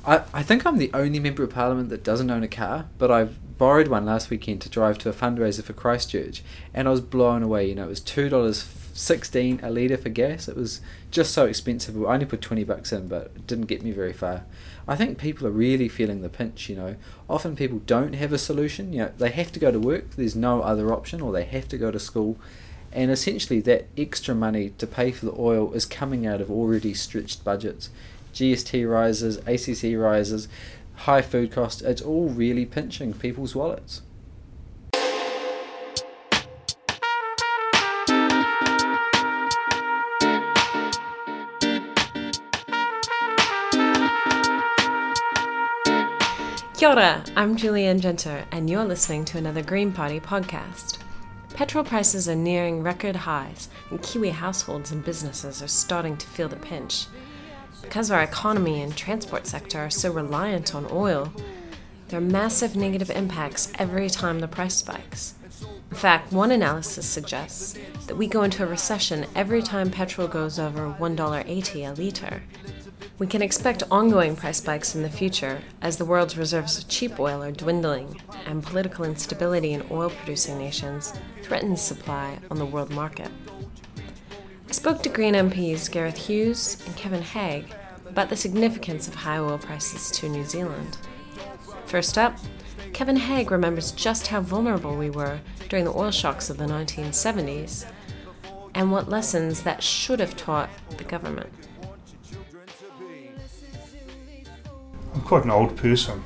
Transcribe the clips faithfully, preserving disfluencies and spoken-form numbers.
I, I think I'm the only member of Parliament that doesn't own a car, but I borrowed one last weekend to drive to a fundraiser for Christchurch, and I was blown away. You know, it was two dollars sixteen a litre for gas. It was just so expensive. I only put twenty bucks in, but it didn't get me very far. I think people are really feeling the pinch, you know. Often people don't have a solution. You know, they have to go to work, there's no other option, or they have to go to school. And essentially that extra money to pay for the oil is coming out of already stretched budgets. G S T rises, A C C rises, high food costs, it's all really pinching people's wallets. Kia ora, I'm Julianne Genter, and you're listening to another Green Party podcast. Petrol prices are nearing record highs, and Kiwi households and businesses are starting to feel the pinch. Because our economy and transport sector are so reliant on oil, there are massive negative impacts every time the price spikes. In fact, one analysis suggests that we go into a recession every time petrol goes over one dollar eighty a litre. We can expect ongoing price spikes in the future as the world's reserves of cheap oil are dwindling and political instability in oil-producing nations threatens supply on the world market. I spoke to Green M Ps Gareth Hughes and Kevin Haigh about the significance of high oil prices to New Zealand. First up, Kevin Haigh remembers just how vulnerable we were during the oil shocks of the nineteen seventies and what lessons that should have taught the government. I'm quite an old person,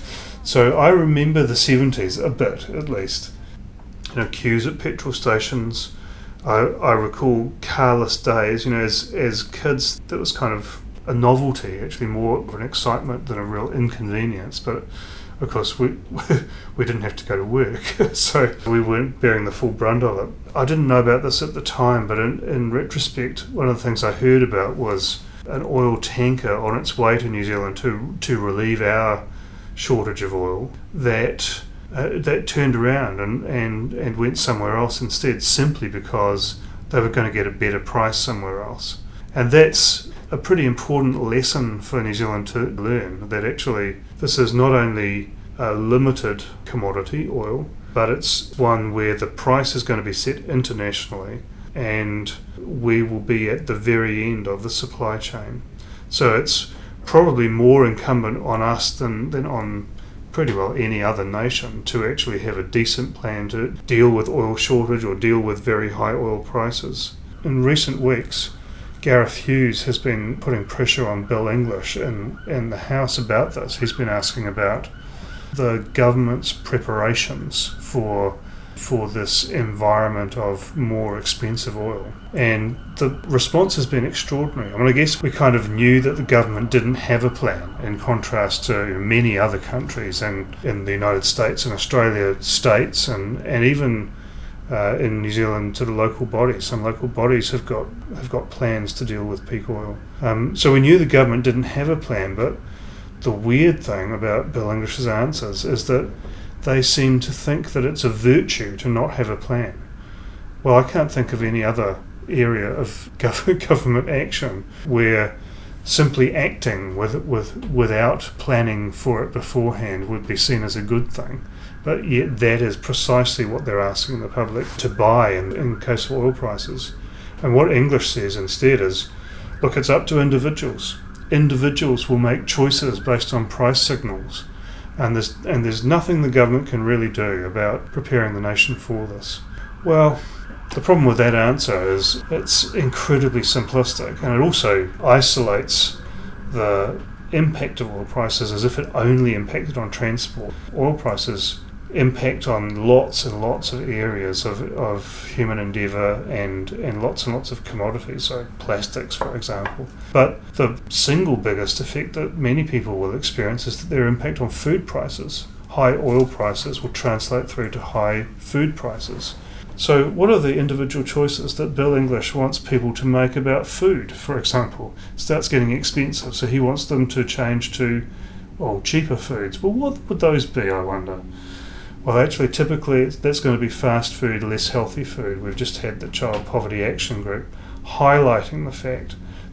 so I remember the seventies a bit, at least. You know, queues at petrol stations. I, I recall carless days. You know, as as kids, that was kind of a novelty, actually more of an excitement than a real inconvenience. But of course, we we didn't have to go to work, so we weren't bearing the full brunt of it. I didn't know about this at the time, but in, in retrospect, one of the things I heard about was an oil tanker on its way to New Zealand to to relieve our shortage of oil that uh, that turned around and, and, and went somewhere else instead, simply because they were going to get a better price somewhere else. And that's a pretty important lesson for New Zealand to learn, that actually this is not only a limited commodity, oil, but it's one where the price is going to be set internationally, and we will be at the very end of the supply chain. So it's probably more incumbent on us than, than on pretty well any other nation to actually have a decent plan to deal with oil shortage or deal with very high oil prices. In recent weeks, Gareth Hughes has been putting pressure on Bill English in, in the House about this. He's been asking about the government's preparations for for this environment of more expensive oil. And the response has been extraordinary. I mean, I guess we kind of knew that the government didn't have a plan, in contrast to many other countries, and in the United States and Australia, states, and, and even uh, in New Zealand to the local bodies. Some local bodies have got have got plans to deal with peak oil. Um, so we knew the government didn't have a plan, but the weird thing about Bill English's answers is that they seem to think that it's a virtue to not have a plan. Well, I can't think of any other area of government action where simply acting with, with without planning for it beforehand would be seen as a good thing. But yet that is precisely what they're asking the public to buy in, in case of oil prices. And what English says instead is, look, it's up to individuals. Individuals will make choices based on price signals. And there's, and there's nothing the government can really do about preparing the nation for this. Well, the problem with that answer is it's incredibly simplistic, and it also isolates the impact of oil prices as if it only impacted on transport. Oil prices impact on lots and lots of areas of, of human endeavour and, and lots and lots of commodities, like plastics, for example. But the single biggest effect that many people will experience is that their impact on food prices. High oil prices will translate through to high food prices. So what are the individual choices that Bill English wants people to make about food, for example? It starts getting expensive, so he wants them to change to, well, cheaper foods. Well, what would those be, I wonder? Well, actually, typically that's going to be fast food, less healthy food. We've just had the Child Poverty Action Group highlighting the fact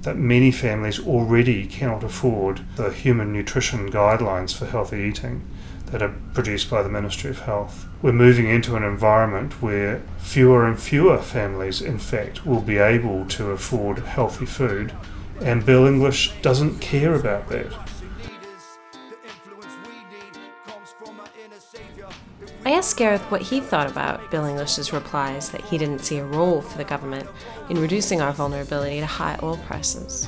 that many families already cannot afford the human nutrition guidelines for healthy eating that are produced by the Ministry of Health. We're moving into an environment where fewer and fewer families, in fact, will be able to afford healthy food, and Bill English doesn't care about that. I asked Gareth what he thought about Bill English's replies that he didn't see a role for the government in reducing our vulnerability to high oil prices.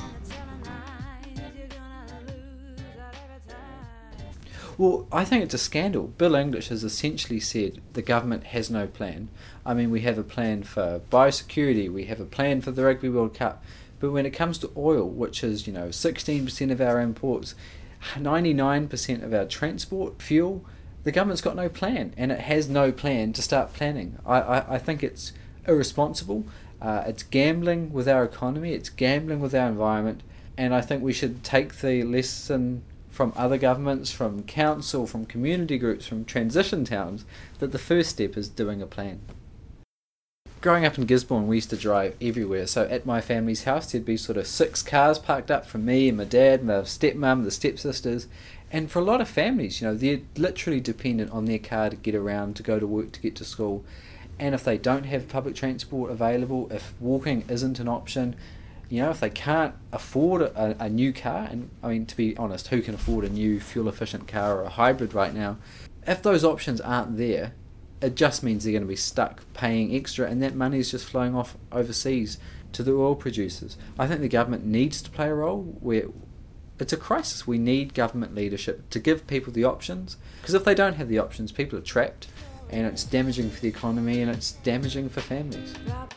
Well, I think it's a scandal. Bill English has essentially said the government has no plan. I mean, we have a plan for biosecurity, we have a plan for the Rugby World Cup, but when it comes to oil, which is, you know, sixteen percent of our imports, ninety-nine percent of our transport fuel, the government's got no plan, and it has no plan to start planning. I, I, I think it's irresponsible. Uh, it's gambling with our economy, it's gambling with our environment, and I think we should take the lesson from other governments, from council, from community groups, from transition towns, that the first step is doing a plan. Growing up in Gisborne, we used to drive everywhere. So at my family's house, there'd be sort of six cars parked up for me and my dad, my stepmum, the stepsisters. And for a lot of families, you know, they're literally dependent on their car to get around, to go to work, to get to school. And if they don't have public transport available, if walking isn't an option, you know, if they can't afford a, a new car, and I mean, to be honest, who can afford a new fuel-efficient car or a hybrid right now? If those options aren't there, it just means they're going to be stuck paying extra, and that money is just flowing off overseas to the oil producers. I think the government needs to play a role where it's a crisis. We need government leadership to give people the options, because if they don't have the options, people are trapped, and it's damaging for the economy and it's damaging for families.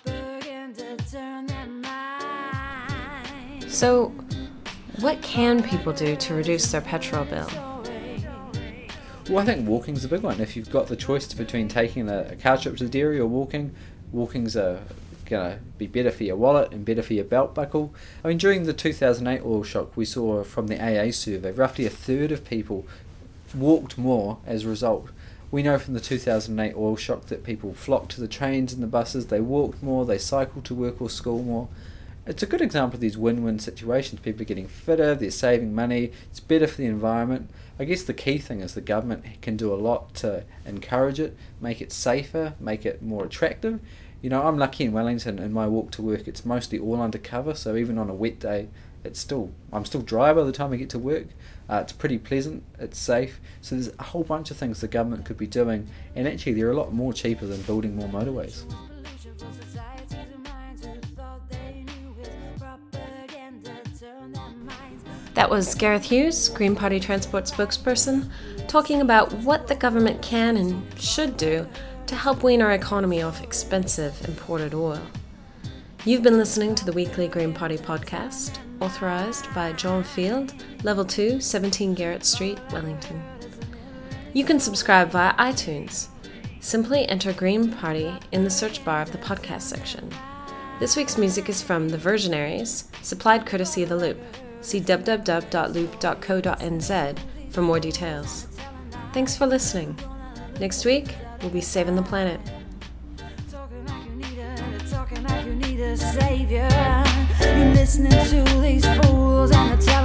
So, what can people do to reduce their petrol bill? Well, I think walking's a big one. If you've got the choice between taking a, a car trip to the dairy or walking, walking's a, gonna be better for your wallet and better for your belt buckle. I mean, during the two thousand eight oil shock, we saw from the A A survey, roughly a third of people walked more as a result. We know from the two thousand eight oil shock that people flocked to the trains and the buses, they walked more, they cycled to work or school more. It's a good example of these win-win situations. People are getting fitter, they're saving money, it's better for the environment. I guess the key thing is the government can do a lot to encourage it, make it safer, make it more attractive. You know, I'm lucky in Wellington, in my walk to work, it's mostly all undercover, so even on a wet day, it's still I'm still dry by the time I get to work. Uh, it's pretty pleasant, it's safe, so there's a whole bunch of things the government could be doing, and actually they're a lot more cheaper than building more motorways. That was Gareth Hughes, Green Party Transport spokesperson, talking about what the government can and should do to help wean our economy off expensive imported oil. You've been listening to the weekly Green Party podcast, authorised by John Field, Level two, seventeen Garrett Street, Wellington. You can subscribe via iTunes. Simply enter Green Party in the search bar of the podcast section. This week's music is from The Versionaries, supplied courtesy of The Loop. See w w w dot loop dot co dot n z for more details. Thanks for listening. Next week, we'll be saving the planet. Talking like you need a, talking like you need a savior. You're listening to these fools and the